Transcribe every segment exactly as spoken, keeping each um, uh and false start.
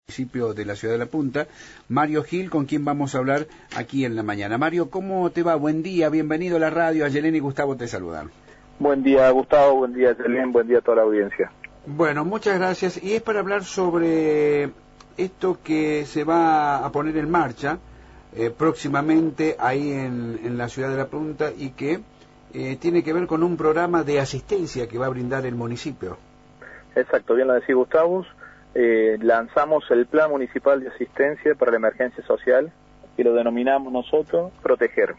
Municipio de la Ciudad de La Punta, Mario Gil, con quien vamos a hablar aquí en la mañana. Mario, ¿cómo te va? Buen día, bienvenido a la radio. Ayelén y Gustavo te saludan. Buen día, Gustavo, buen día, Ayelén, buen día a toda la audiencia. Bueno, muchas gracias. Y es para hablar sobre esto que se va a poner en marcha eh, próximamente ahí en, en la Ciudad de La Punta y que eh, tiene que ver con un programa de asistencia que va a brindar el municipio. Exacto, bien lo decía Gustavo. Eh, lanzamos el Plan Municipal de Asistencia para la Emergencia Social, que lo denominamos nosotros Proteger.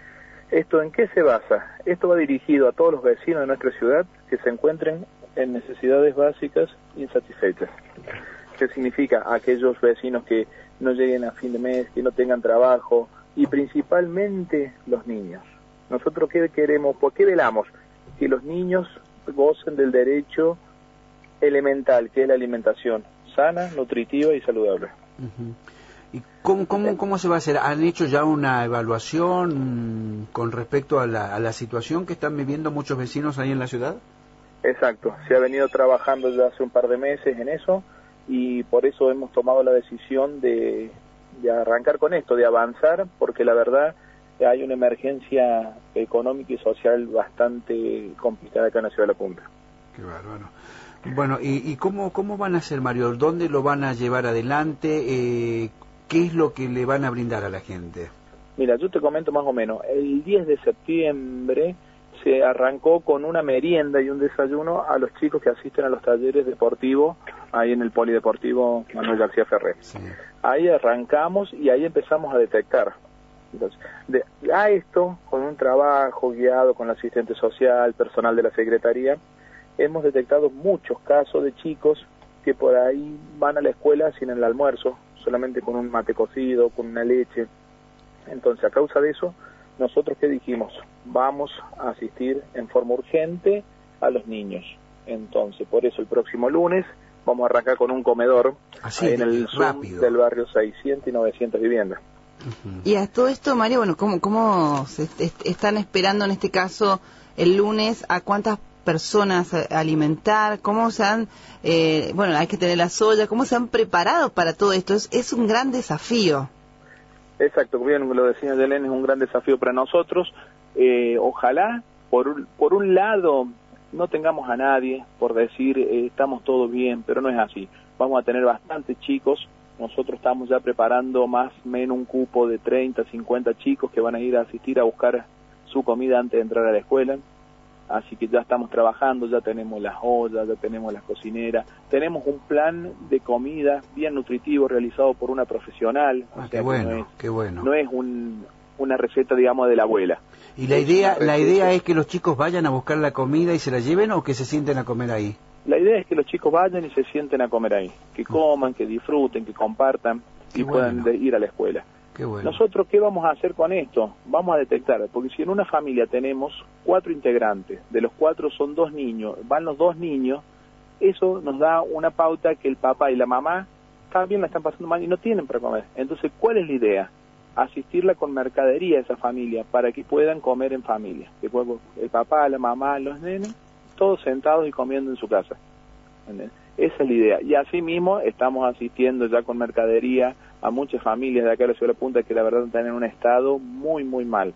¿Esto en qué se basa? Esto va dirigido a todos los vecinos de nuestra ciudad que se encuentren en necesidades básicas insatisfechas. ¿Qué significa? Aquellos vecinos que no lleguen a fin de mes, que no tengan trabajo, y principalmente los niños. ¿Nosotros qué queremos? ¿Por qué velamos? Que los niños gocen del derecho elemental, que es la alimentación sana, nutritiva y saludable. Uh-huh. ¿Y cómo, cómo, cómo se va a hacer? ¿Han hecho ya una evaluación con respecto a la, a la situación que están viviendo muchos vecinos ahí en la ciudad? Exacto, se ha venido trabajando ya hace un par de meses en eso y por eso hemos tomado la decisión de, de arrancar con esto, de avanzar, porque la verdad hay una emergencia económica y social bastante complicada acá en la Ciudad de La Punta. Qué bárbaro. Bueno, ¿y, y cómo, cómo van a hacer, Mario? ¿Dónde lo van a llevar adelante? Eh, ¿Qué es lo que le van a brindar a la gente? Mira, yo te comento más o menos. El diez de septiembre se arrancó con una merienda y un desayuno a los chicos que asisten a los talleres deportivos ahí en el Polideportivo Manuel García Ferrer. Sí. Ahí arrancamos y ahí empezamos a detectar. Entonces, de, a esto, con un trabajo guiado con el asistente social, personal de la Secretaría, hemos detectado muchos casos de chicos que por ahí van a la escuela sin el almuerzo, solamente con un mate cocido, con una leche. Entonces, a causa de eso, nosotros ¿qué dijimos? Vamos a asistir en forma urgente a los niños. Entonces, por eso el próximo lunes vamos a arrancar con un comedor Así, en el Zoom del barrio seiscientos y novecientos viviendas. Uh-huh. Y a todo esto, Mario, bueno, ¿cómo, cómo se est- están esperando en este caso el lunes? ¿A cuántas personas alimentar? ¿Cómo se han, eh, bueno, hay que tener la soya, cómo se han preparado para todo esto? Es, es un gran desafío. Exacto, bien lo decía Ayelén, es un gran desafío para nosotros. Eh, ojalá, por, por un lado, no tengamos a nadie por decir eh, estamos todos bien, pero no es así. Vamos a tener bastantes chicos. Nosotros estamos ya preparando más o menos un cupo de treinta, cincuenta chicos que van a ir a asistir a buscar su comida antes de entrar a la escuela. Así que ya estamos trabajando, ya tenemos las ollas, ya tenemos las cocineras, tenemos un plan de comida bien nutritivo realizado por una profesional. Ah, o sea, qué bueno, no es, qué bueno. No es un, una receta, digamos, de la abuela. ¿Y la idea, la idea es que los chicos vayan a buscar la comida y se la lleven o que se sienten a comer ahí? La idea es que los chicos vayan y se sienten a comer ahí, que coman, que disfruten, que compartan qué y bueno. puedan ir a la escuela. Qué bueno. Nosotros, ¿qué vamos a hacer con esto? Vamos a detectar, porque si en una familia tenemos cuatro integrantes, de los cuatro son dos niños, van los dos niños, eso nos da una pauta que el papá y la mamá también la están pasando mal y no tienen para comer. Entonces, ¿cuál es la idea? Asistirla con mercadería a esa familia para que puedan comer en familia. Que el papá, la mamá, los nenes, todos sentados y comiendo en su casa. ¿Entendés? Esa es la idea. Y así mismo estamos asistiendo ya con mercadería a muchas familias de acá de la Ciudad de La Punta que la verdad están en un estado muy, muy mal.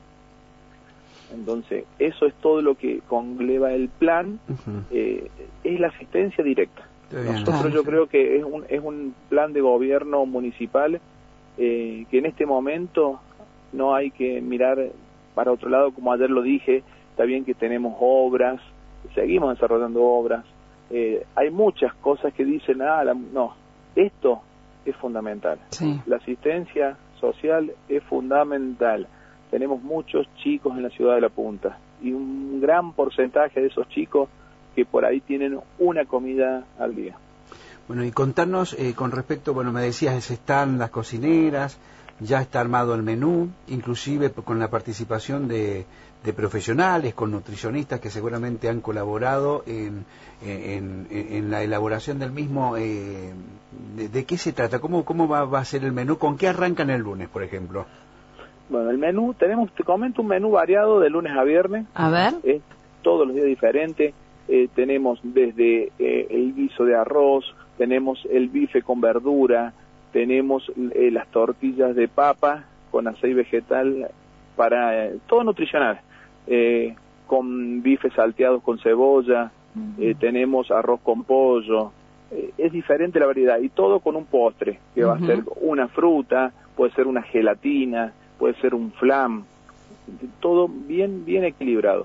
Entonces, eso es todo lo que conlleva el plan, uh-huh. eh, es la asistencia directa. Nosotros yo creo que es un, es un plan de gobierno municipal eh, que en este momento no hay que mirar para otro lado, como ayer lo dije, está bien que tenemos obras, seguimos desarrollando obras, eh, hay muchas cosas que dicen, ah, la, no, esto es fundamental. Sí. La asistencia social es fundamental. Tenemos muchos chicos en la Ciudad de La Punta y un gran porcentaje de esos chicos que por ahí tienen una comida al día. Bueno, y contarnos eh, con respecto, bueno, me decías, están las cocineras, ya está armado el menú, inclusive con la participación de, de profesionales, con nutricionistas que seguramente han colaborado en, en, en la elaboración del mismo. Eh, de, ¿De qué se trata? ¿Cómo, cómo va, va a ser el menú? ¿Con qué arrancan el lunes, por ejemplo? Bueno, el menú, tenemos, te comento, un menú variado de lunes a viernes. A ver. Eh, todos los días diferentes. Eh, tenemos desde eh, el guiso de arroz, tenemos el bife con verdura, tenemos eh, las tortillas de papa con aceite vegetal, para eh, todo nutricional, eh, con bifes salteados con cebolla, eh, tenemos arroz con pollo, eh, es diferente la variedad, y todo con un postre, que uh-huh. va a ser una fruta, puede ser una gelatina, puede ser un flan, todo bien bien equilibrado.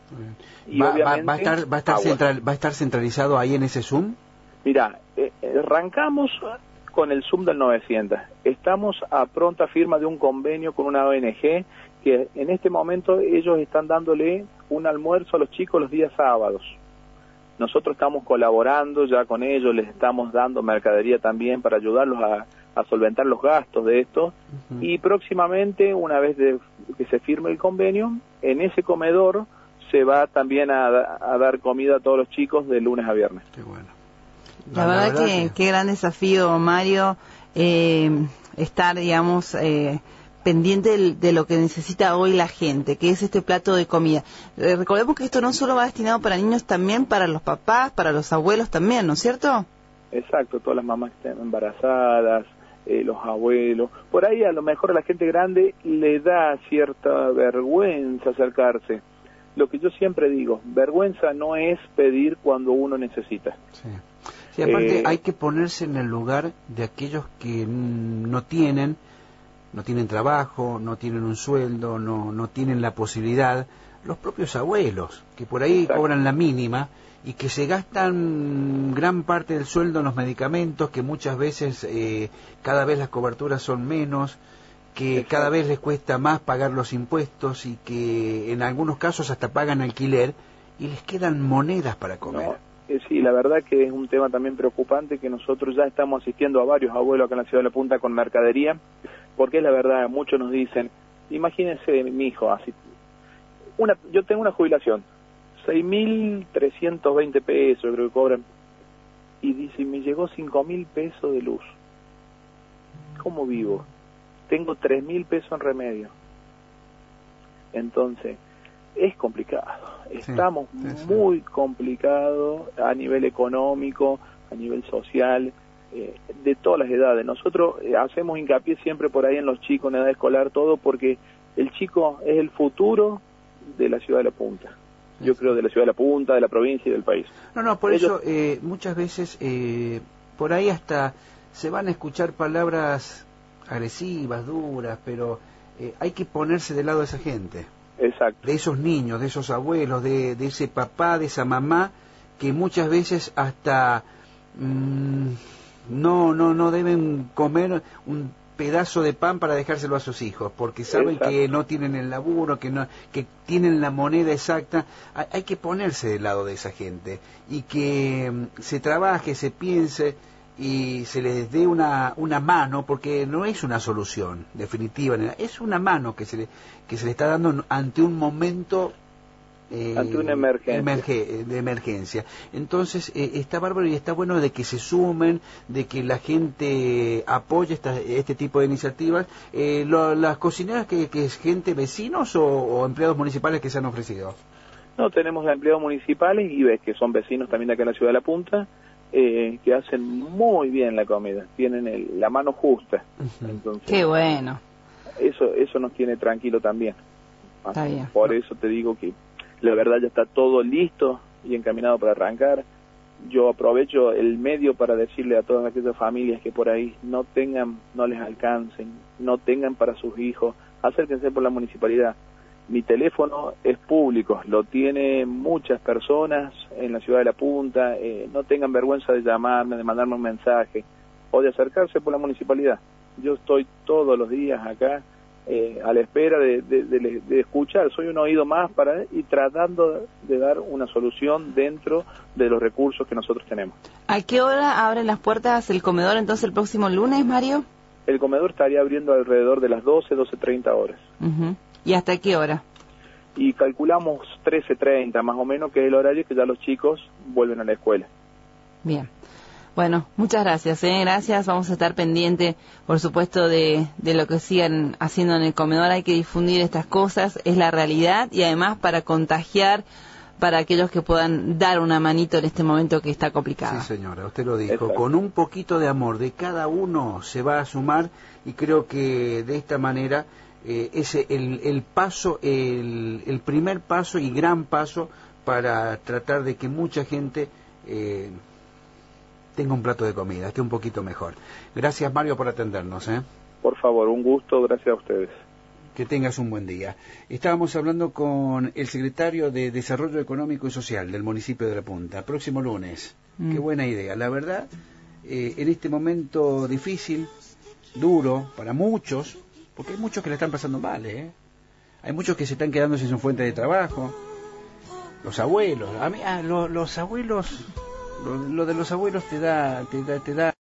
Y va, obviamente, va, va, a estar, va, a estar central, ¿Va a estar centralizado ahí en ese Zoom? Mira, eh, arrancamos con el Zoom del novecientos. Estamos a pronta firma de un convenio con una O N G que en este momento ellos están dándole un almuerzo a los chicos los días sábados. Nosotros estamos colaborando ya con ellos, les estamos dando mercadería también para ayudarlos a, a solventar los gastos de esto. Uh-huh. Y próximamente, una vez de, que se firme el convenio, en ese comedor se va también a, a dar comida a todos los chicos de lunes a viernes. Qué bueno. La, la verdad, verdad que, que qué gran desafío, Mario, eh, estar, digamos, eh, pendiente de, de lo que necesita hoy la gente, que es este plato de comida. Eh, recordemos que esto no solo va destinado para niños, también para los papás, para los abuelos también, ¿no es cierto? Exacto, todas las mamás que estén embarazadas, eh, los abuelos. Por ahí a lo mejor a la gente grande le da cierta vergüenza acercarse. Lo que yo siempre digo, vergüenza no es pedir cuando uno necesita. Sí. Sí, aparte eh, hay que ponerse en el lugar de aquellos que no tienen, no tienen trabajo, no tienen un sueldo, no, no tienen la posibilidad, los propios abuelos, que por ahí exacto. cobran la mínima y que se gastan gran parte del sueldo en los medicamentos, que muchas veces eh, cada vez las coberturas son menos, que exacto. cada vez les cuesta más pagar los impuestos y que en algunos casos hasta pagan alquiler y les quedan monedas para comer. No. Sí, la verdad que es un tema también preocupante, que nosotros ya estamos asistiendo a varios abuelos acá en la ciudad de La Punta con mercadería, porque es la verdad, muchos nos dicen, imagínense mi hijo, así, una, yo tengo una jubilación, seis mil trescientos veinte pesos creo que cobran, y dice, me llegó cinco mil pesos de luz, ¿cómo vivo? Tengo tres mil pesos en remedio. Entonces, es complicado, estamos sí, sí, muy sí. complicados a nivel económico, a nivel social, eh, de todas las edades. Nosotros eh, hacemos hincapié siempre por ahí en los chicos en edad escolar, todo porque el chico es el futuro de la ciudad de La Punta. Yo sí. creo de la ciudad de La Punta, de la provincia y del país. No, no, por Ellos... eso eh, muchas veces eh, por ahí hasta se van a escuchar palabras agresivas, duras, pero eh, hay que ponerse del lado de esa gente. Exacto. De esos niños, de esos abuelos, de, de ese papá, de esa mamá, que muchas veces hasta mmm, no, no, no deben comer un pedazo de pan para dejárselo a sus hijos, porque saben exacto. que no tienen el laburo, que no, que tienen la moneda exacta. Hay, hay que ponerse del lado de esa gente y que mmm, se trabaje, se piense y se les dé una una mano, porque no es una solución definitiva, es una mano que se le que se le está dando ante un momento eh, ante una emergencia emerge, de emergencia. Entonces eh, está bárbaro y está bueno de que se sumen, de que la gente apoye esta, este tipo de iniciativas. Eh, lo, las cocineras que, que es gente, vecinos o, o empleados municipales que se han ofrecido. No, tenemos empleados municipales y ves que son vecinos también de acá en la ciudad de La Punta. Eh, que hacen muy bien la comida, tienen el, la mano justa. Uh-huh. Entonces, qué bueno. Eso eso nos tiene tranquilo también. Está bien. Por eso te digo que la verdad ya está todo listo y encaminado para arrancar. Yo aprovecho el medio para decirle a todas aquellas familias que por ahí no tengan, no les alcancen, no tengan para sus hijos, acérquense por la municipalidad. Mi teléfono es público, lo tienen muchas personas en la ciudad de La Punta, eh, no tengan vergüenza de llamarme, de mandarme un mensaje o de acercarse por la municipalidad. Yo estoy todos los días acá eh, a la espera de, de, de, de escuchar, soy un oído más para y tratando de dar una solución dentro de los recursos que nosotros tenemos. ¿A qué hora abren las puertas el comedor entonces el próximo lunes, Mario? El comedor estaría abriendo alrededor de las doce, doce treinta horas. Uh-huh. ¿Y hasta qué hora? Y calculamos trece treinta más o menos, que es el horario que ya los chicos vuelven a la escuela. Bien. Bueno, muchas gracias, ¿eh? Gracias. Vamos a estar pendientes, por supuesto, de, de lo que sigan haciendo en el comedor. Hay que difundir estas cosas, es la realidad, y además para contagiar para aquellos que puedan dar una manito en este momento que está complicado. Sí, señora, usted lo dijo. Exacto. Con un poquito de amor de cada uno se va a sumar, y creo que de esta manera eh, ese el, el paso, el, el primer paso y gran paso para tratar de que mucha gente eh, tenga un plato de comida, esté un poquito mejor. Gracias, Mario, por atendernos, ¿eh? Por favor, un gusto, gracias a ustedes. Que tengas un buen día. Estábamos hablando con el secretario de Desarrollo Económico y Social del municipio de La Punta. Próximo lunes. Mm. Qué buena idea. La verdad, eh, en este momento difícil, duro para muchos, porque hay muchos que le están pasando mal, ¿eh? Hay muchos que se están quedando sin su fuente de trabajo. Los abuelos. A mí, ah, lo, los abuelos, lo, lo de los abuelos te da, te da, te da